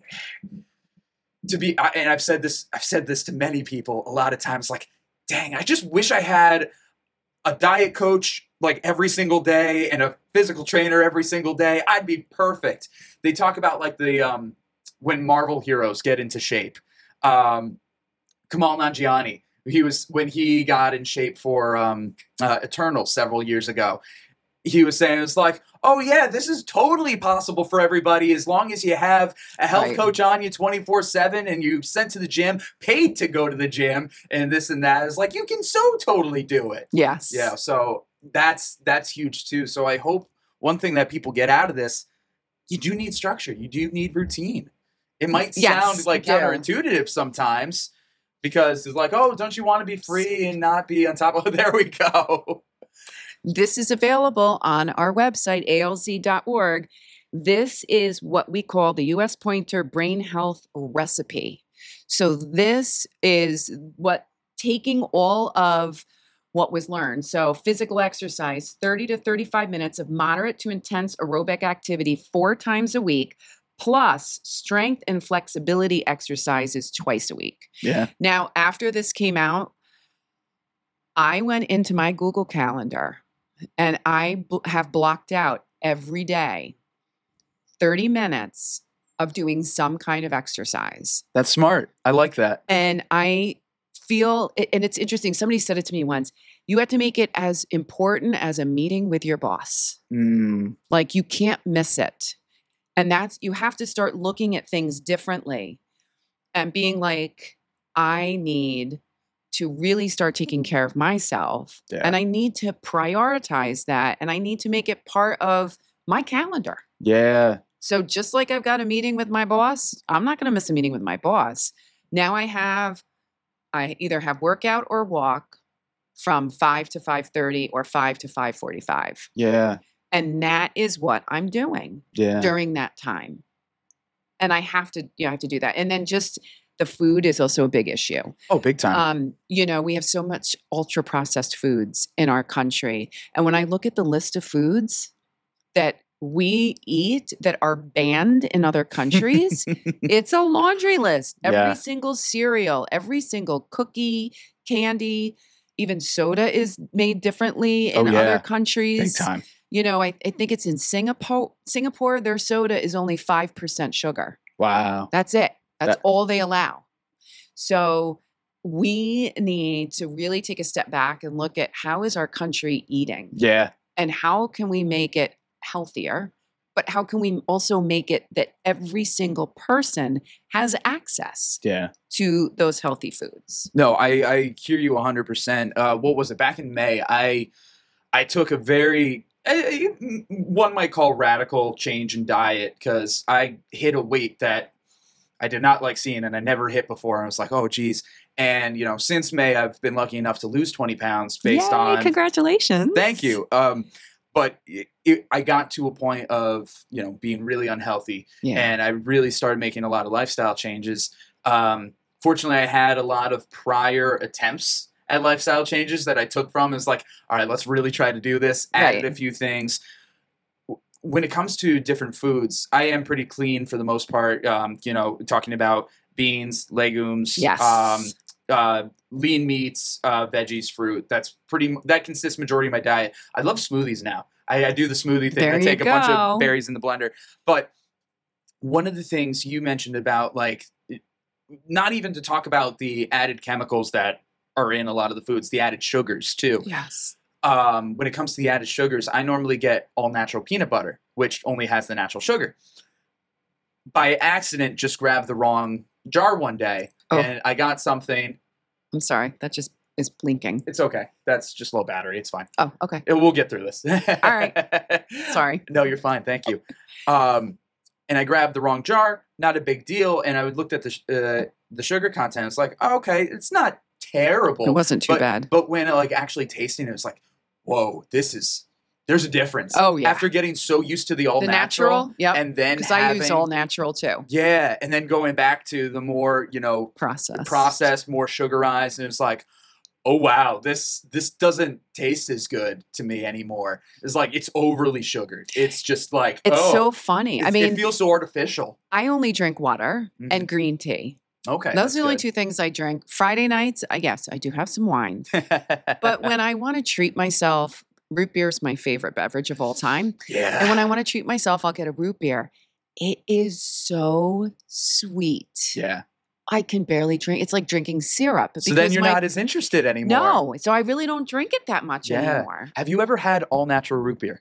and I've said this to many people a lot of times, like, dang, I just wish I had a diet coach like every single day and a physical trainer every single day. I'd be perfect. They talk about like the when Marvel heroes get into shape. Kamal Nanjiani, when he got in shape for Eternal several years ago, he was saying, it's like, oh yeah, this is totally possible for everybody as long as you have a health coach on you 24/7 and you sent to the gym, paid to go to the gym, and this and that. It's like, you can so totally do it. Yes. Yeah. So that's huge too. So I hope one thing that people get out of this, you do need structure. You do need routine. It might sound like counterintuitive sometimes because it's like, oh, don't you want to be free and not be on top of it? There we go. This is available on our website, alz.org. This is what we call the U.S. Pointer Brain Health Recipe. So this is taking all of what was learned. So physical exercise, 30 to 35 minutes of moderate to intense aerobic activity 4 times a week, plus strength and flexibility exercises twice a week. Yeah. Now, after this came out, I went into my Google Calendar and I have blocked out every day 30 minutes of doing some kind of exercise. That's smart. I like that. And I feel, and it's interesting, somebody said it to me once, you have to make it as important as a meeting with your boss. Like, you can't miss it. And you have to start looking at things differently and being like, I need to really start taking care of myself. Yeah. And I need to prioritize that. And I need to make it part of my calendar. Yeah. So just like I've got a meeting with my boss, I'm not going to miss a meeting with my boss. Now I either have workout or walk from 5 to 5:30 or 5 to 5:45. Yeah. And that is what I'm doing during that time. And I have to do that. And then just the food is also a big issue. Oh, big time. We have so much ultra processed foods in our country. And when I look at the list of foods that we eat that are banned in other countries, it's a laundry list. Every single cereal, every single cookie, candy, even soda is made differently in other countries. Big time. I think it's in Singapore. Singapore, their soda is only 5% sugar. Wow. That's it. That's all they allow. So we need to really take a step back and look at how is our country eating? Yeah. And how can we make it healthier? But how can we also make it that every single person has access to those healthy foods? No, I hear you 100%. What was it? Back in May, I took a very, one might call radical change in diet because I hit a weight that I did not like seeing and I never hit before. I was like, oh, geez. And, since May, I've been lucky enough to lose 20 pounds based on... Congratulations. Thank you. But I got to a point of, being really unhealthy. Yeah. And I really started making a lot of lifestyle changes. Fortunately, I had a lot of prior attempts at lifestyle changes that I took from. It's like, all right, let's really try to do this. Added a few things. When it comes to different foods, I am pretty clean for the most part. Talking about beans, legumes, lean meats, veggies, fruit. That consists majority of my diet. I love smoothies now. I do the smoothie thing. I take a bunch of berries in the blender. But one of the things you mentioned about, like, not even to talk about the added chemicals that are in a lot of the foods, the added sugars too. Yes. When it comes to the added sugars, I normally get all natural peanut butter, which only has the natural sugar. By accident, just grabbed the wrong jar one day, and I got something. I'm sorry, that just is blinking. It's okay. That's just low battery. It's fine. Oh, okay. We'll get through this. All right. Sorry. No, you're fine. Thank you. And I grabbed the wrong jar. Not a big deal. And I looked at the sugar content. It's like, oh, okay, it's not terrible. It wasn't too bad. But when like actually tasting it, it's like, whoa, there's a difference. Oh, yeah. After getting so used to the all natural. Yep. And then because I use all natural too. Yeah. And then going back to the more, processed, more sugarized. And it's like, oh, wow, this doesn't taste as good to me anymore. It's like, it's overly sugared. It's just like, it's so funny. I mean, it feels so artificial. I only drink water and green tea. Okay. Those are the only two things I drink. Friday nights, yes, I do have some wine. But when I want to treat myself, root beer is my favorite beverage of all time. Yeah. And when I want to treat myself, I'll get a root beer. It is so sweet. Yeah. I can barely drink. It's like drinking syrup. So then you're not as interested anymore. No. So I really don't drink it that much anymore. Have you ever had all natural root beer?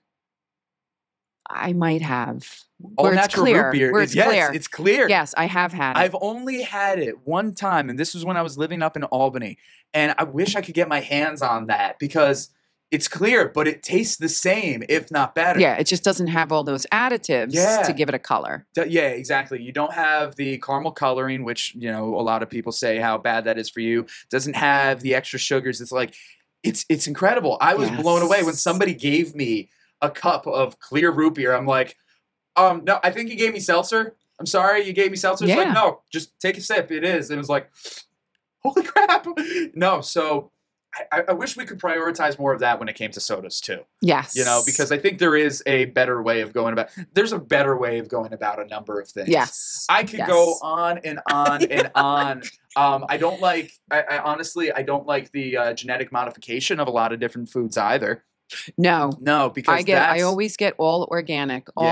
I might have. All natural root beer. Where it's clear. It's clear. Yes, I have had it. I've only had it one time, and this was when I was living up in Albany. And I wish I could get my hands on that because it's clear, but it tastes the same, if not better. Yeah, it just doesn't have all those additives to give it a color. Yeah, exactly. You don't have the caramel coloring, which, a lot of people say how bad that is for you. Doesn't have the extra sugars. It's like, it's incredible. I was blown away when somebody gave me a cup of clear root beer. I'm like, no, I think you gave me seltzer. I'm sorry, you gave me seltzer. It's like, no, just take a sip. It is. And it was like, holy crap. No, so I wish we could prioritize more of that when it came to sodas too. Yes. Because I think there is a better way of going about. There's a better way of going about a number of things. Yes. I could go on and on and on. I don't like. I honestly, I don't like the genetic modification of a lot of different foods either. No, because I always get all organic. All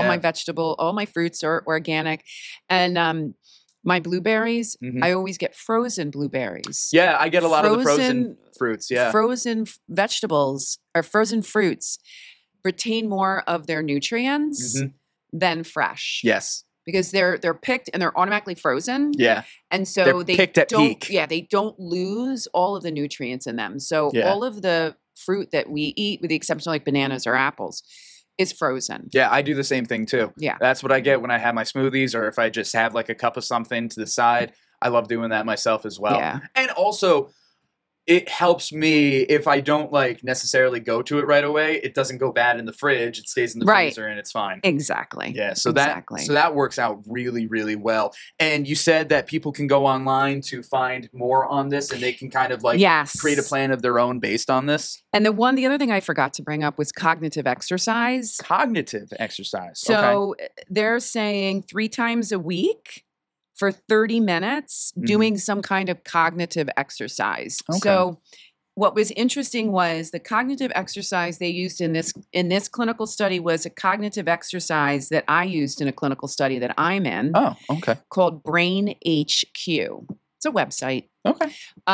my fruits are organic, and my blueberries, I always get frozen blueberries. Yeah, I get a lot of the frozen fruits. Yeah, frozen vegetables or frozen fruits retain more of their nutrients than fresh. Yes, because they're picked and they're automatically frozen. Yeah, and so they picked at peak. Yeah, they don't lose all of the nutrients in them. So all of the fruit that we eat, with the exception of like bananas or apples, is frozen. Yeah, I do the same thing too. Yeah. That's what I get when I have my smoothies, or if I just have like a cup of something to the side. I love doing that myself as well. Yeah. And also, it helps me if I don't like necessarily go to it right away. It doesn't go bad in the fridge. It stays in the freezer and it's fine. Exactly. Yeah. So that works out really, really well. And you said that people can go online to find more on this, and they can kind of like create a plan of their own based on this. And the other thing I forgot to bring up was cognitive exercise. Cognitive exercise. So they're saying 3 times a week for 30 minutes doing some kind of cognitive exercise. Okay. So what was interesting was the cognitive exercise they used in this clinical study was a cognitive exercise that I used in a clinical study that I'm in. Oh, okay. Called Brain HQ. It's a website. Okay.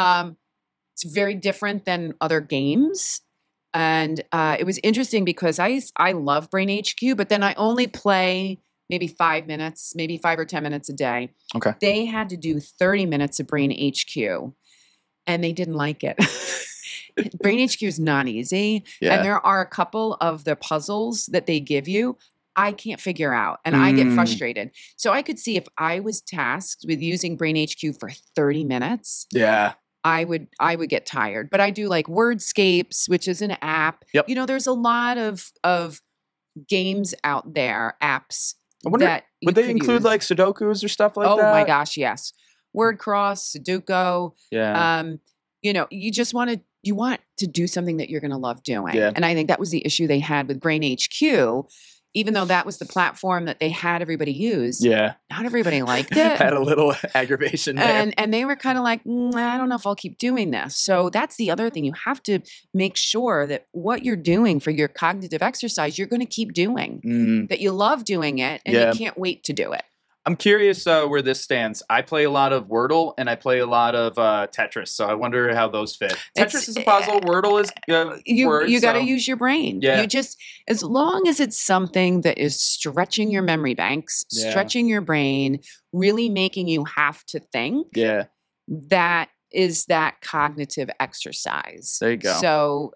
It's very different than other games. And it was interesting because I love Brain HQ, but then I only play maybe 5 minutes, maybe 5 or 10 minutes a day. Okay. They had to do 30 minutes of Brain HQ, and they didn't like it. Brain HQ is not easy. Yeah. And there are a couple of the puzzles that they give you I can't figure out, and I get frustrated. So I could see if I was tasked with using Brain HQ for 30 minutes. Yeah. I would get tired. But I do like Wordscapes, which is an app. Yep. There's a lot of games out there, apps. Would they include like Sudokus or stuff like that? Oh my gosh, yes. Word Cross, Sudoku. Yeah. You want to do something that you're going to love doing. Yeah. And I think that was the issue they had with Brain HQ. Even though that was the platform that they had everybody use. Yeah. Not everybody liked it. Had a little aggravation there. And they were kind of like, I don't know if I'll keep doing this. So that's the other thing. You have to make sure that what you're doing for your cognitive exercise, you're going to keep doing. That you love doing it and you can't wait to do it. I'm curious where this stands. I play a lot of Wordle and I play a lot of Tetris, so I wonder how those fit. Tetris is a puzzle. Wordle is words. You got to use your brain. Yeah. You just, as long as it's something that is stretching your memory banks, stretching your brain, really making you have to think. Yeah. That is that cognitive exercise. There you go. So,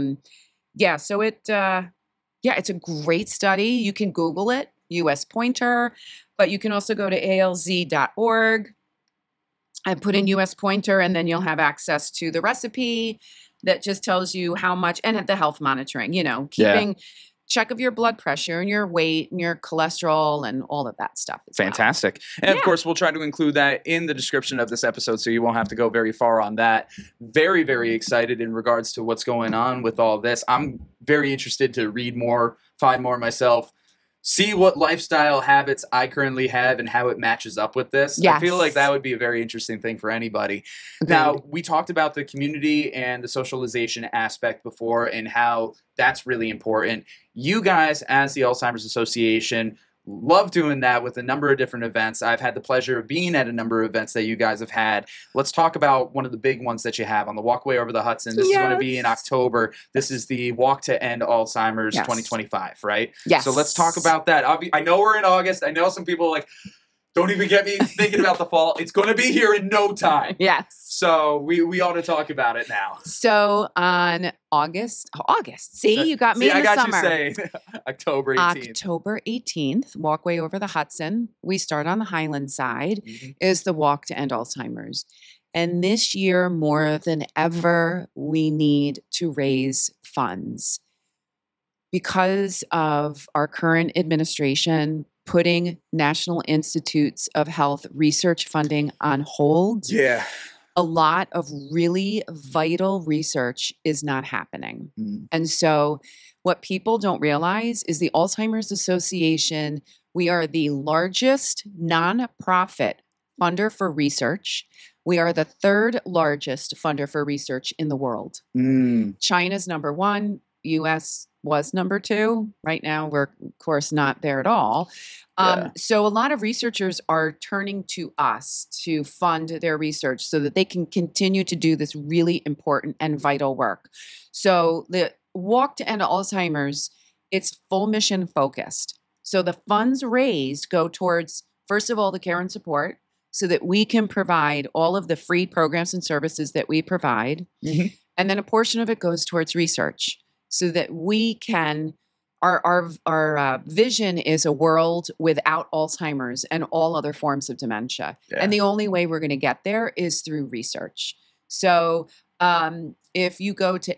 so it's a great study. You can Google it, US Pointer, but you can also go to alz.org and put in US Pointer, and then you'll have access to the recipe that just tells you how much, and the health monitoring, keeping check of your blood pressure and your weight and your cholesterol and all of that stuff. Fantastic. And of course, we'll try to include that in the description of this episode, so you won't have to go very far on that. Very, very excited in regards to what's going on with all this. I'm very interested to read more, find more myself, see what lifestyle habits I currently have and how it matches up with this. Yes. I feel like that would be a very interesting thing for anybody. Now, we talked about the community and the socialization aspect before and how that's really important. You guys, as the Alzheimer's Association, love doing that with a number of different events. I've had the pleasure of being at a number of events that you guys have had. Let's talk about one of the big ones that you have on the Walkway Over the Hudson. This is going to be in October. This is the Walk to End Alzheimer's 2025, right? Yes. So let's talk about that. I know we're in August. I know some people are like, don't even get me thinking about the fall. It's going to be here in no time. Yes. So we ought to talk about it now. So on August. See, you got me in the I got summer. you saying October 18th. October 18th, Walkway Over the Hudson. We start on the Highland side, is the Walk to End Alzheimer's. And this year, more than ever, we need to raise funds. Because of our current administration putting National Institutes of Health research funding on hold. Yeah. A lot of really vital research is not happening. And so what people don't realize is the Alzheimer's Association, we are the largest nonprofit funder for research. We are the third largest funder for research in the world. China's number one, US was number two. Right now, we're, of course, not there at all. So a lot of researchers are turning to us to fund their research so that they can continue to do this really important and vital work. So the Walk to End Alzheimer's, it's full mission focused. So the funds raised go towards, first of all, the care and support so that we can provide all of the free programs and services that we provide. And then a portion of it goes towards research so that we can, our vision is a world without Alzheimer's and all other forms of dementia. And the only way we're going to get there is through research. So if you go to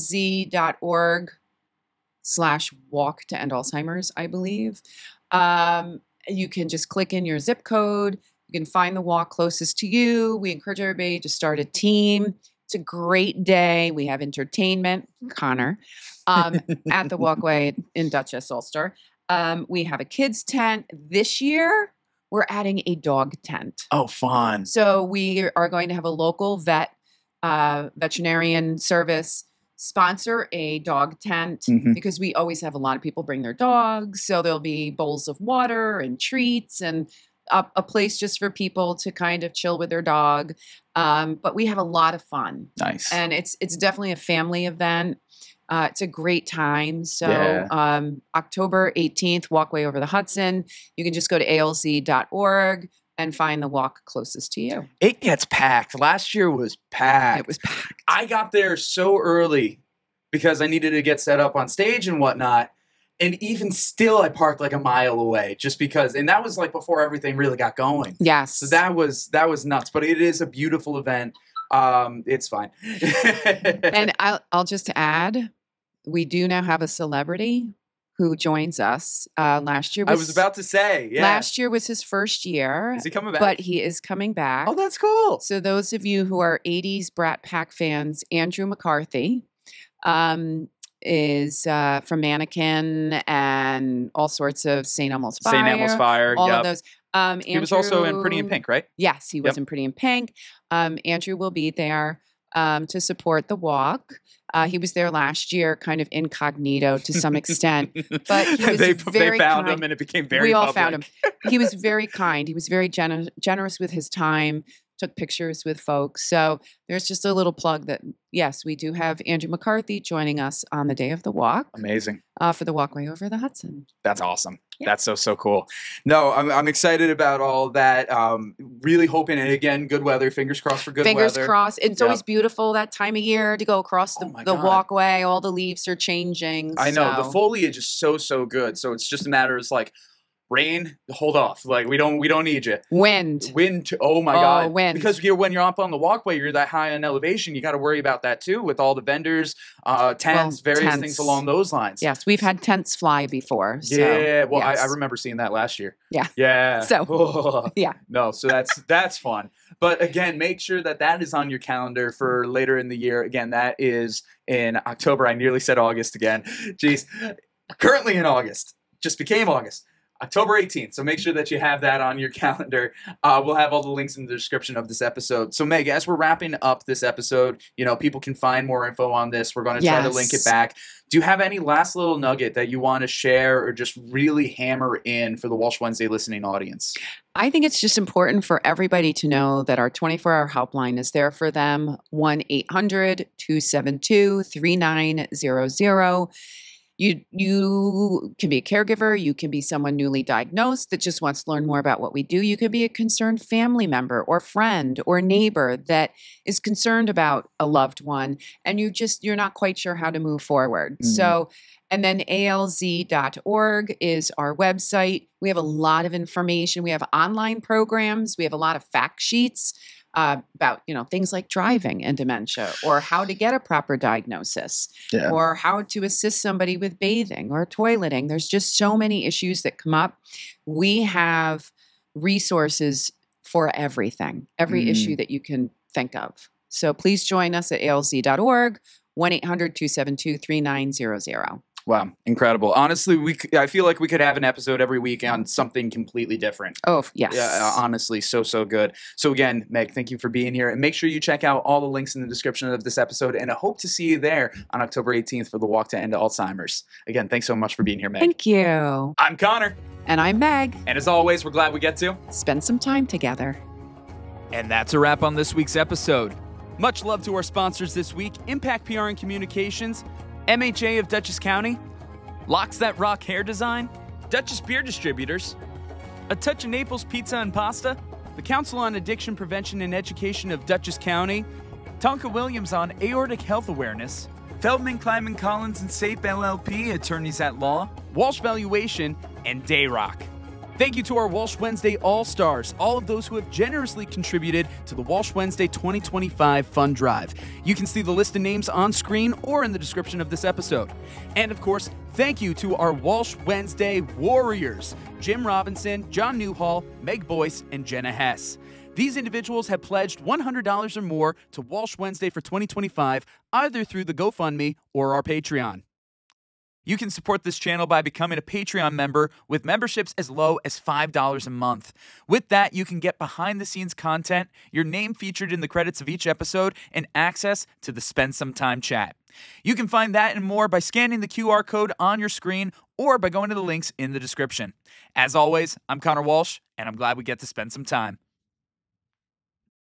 alz.org/walk to end Alzheimer's, I believe, you can just click in your zip code. You can find the walk closest to you. We encourage everybody to start a team. It's a great day. We have entertainment, Connor, at the Walkway in Dutchess, Ulster. We have a kids tent. This year, we're adding a dog tent. Oh, fun. So we are going to have a local veterinarian service sponsor a dog tent because we always have a lot of people bring their dogs. So there'll be bowls of water and treats and a place just for people to kind of chill with their dog. But we have a lot of fun. Nice. And it's definitely a family event. It's a great time. So October 18th, Walkway Over the Hudson. You can just go to alz.org and find the walk closest to you. It gets packed. Last year was packed. It was packed. I got there so early because I needed to get set up on stage and whatnot. And even still, I parked like a mile away just because, and that was like before everything really got going. Yes. So that was nuts, but it is a beautiful event. It's fine. And I'll just add, we do now have a celebrity who joins us. Last year I was about to say, last year was his first year. Is he coming back? But he is coming back. Oh, that's cool. So those of you who are 80s Brat Pack fans, Andrew McCarthy, is from Mannequin and all sorts of St. Elmo's Fire. St. Elmo's Fire, all of those. He was also in Pretty in Pink, right? Yes, he was in Pretty in Pink. Andrew will be there. to support the walk. He was there last year, kind of incognito to some extent, but he was they very found kind. him, and it became very. We all public. found him. He was very kind. He was very generous with his time. Took pictures with folks. So there's just a little plug that yes, we do have Andrew McCarthy joining us on the day of the walk. Amazing. For the walkway over the Hudson. That's awesome. Yeah. That's so cool. No, I'm excited about all that. Really hoping, and again, good weather. Fingers crossed for good weather. Fingers crossed. It's always beautiful that time of year to go across the God. walkway. All the leaves are changing. I know the so- foliage is so good. So it's just a matter of like rain, hold off. Like we don't need you. Wind. Oh my God. Wind. Because when you're up on the walkway, you're that high on elevation. You got to worry about that too with all the vendors, tents, various tents. things along those lines. Yes, we've had tents fly before. So, Yeah. Well, yes. I remember seeing that last year. Yeah. Yeah. So, yeah. No, so that's fun. But again, make sure that is on your calendar for later in the year. Again, that is in October. I nearly said August again. Jeez. Currently in August. Just became August. October 18th. So make sure that you have that on your calendar. We'll have all the links in the description of this episode. So Meg, as we're wrapping up this episode, people can find more info on this. We're going to try to link it back. Do you have any last little nugget that you want to share or just really hammer in for the Walsh Wednesday listening audience? I think it's just important for everybody to know that our 24-hour helpline is there for them. 1-800-272-3900. You can be a caregiver. You can be someone newly diagnosed that just wants to learn more about what we do. You could be a concerned family member or friend or neighbor that is concerned about a loved one, and you're not quite sure how to move forward. Mm-hmm. So, and then alz.org is our website. We have a lot of information. We have online programs. We have a lot of fact sheets about things like driving and dementia, or how to get a proper diagnosis, or how to assist somebody with bathing or toileting. There's just so many issues that come up. We have resources for everything, every issue that you can think of. So please join us at alz.org, 1-800-272-3900. Wow, incredible. Honestly, I feel like we could have an episode every week on something completely different. Oh, yes. Yeah, honestly, so good. So again, Meg, thank you for being here. And make sure you check out all the links in the description of this episode. And I hope to see you there on October 18th for the Walk to End Alzheimer's. Again, thanks so much for being here, Meg. Thank you. I'm Connor. And I'm Meg. And as always, we're glad we get to spend some time together. And that's a wrap on this week's episode. Much love to our sponsors this week: Impact PR and Communications, MHA of Dutchess County, Locks That Rock Hair Design, Dutchess Beer Distributors, A Touch of Naples Pizza and Pasta, the Council on Addiction Prevention and Education of Dutchess County, Tonka Williams on Aortic Health Awareness, Feldman, Kleiman, Collins & Sape LLP, Attorneys at Law, Walsh Valuation, and Dayrock. Thank you to our Walsh Wednesday All-Stars, all of those who have generously contributed to the Walsh Wednesday 2025 Fund Drive. You can see the list of names on screen or in the description of this episode. And of course, thank you to our Walsh Wednesday Warriors, Jim Robinson, John Newhall, Meg Boyce, and Jenna Hess. These individuals have pledged $100 or more to Walsh Wednesday for 2025, either through the GoFundMe or our Patreon. You can support this channel by becoming a Patreon member with memberships as low as $5 a month. With that, you can get behind-the-scenes content, your name featured in the credits of each episode, and access to the Spend Some Time chat. You can find that and more by scanning the QR code on your screen or by going to the links in the description. As always, I'm Connor Walsh, and I'm glad we get to spend some time.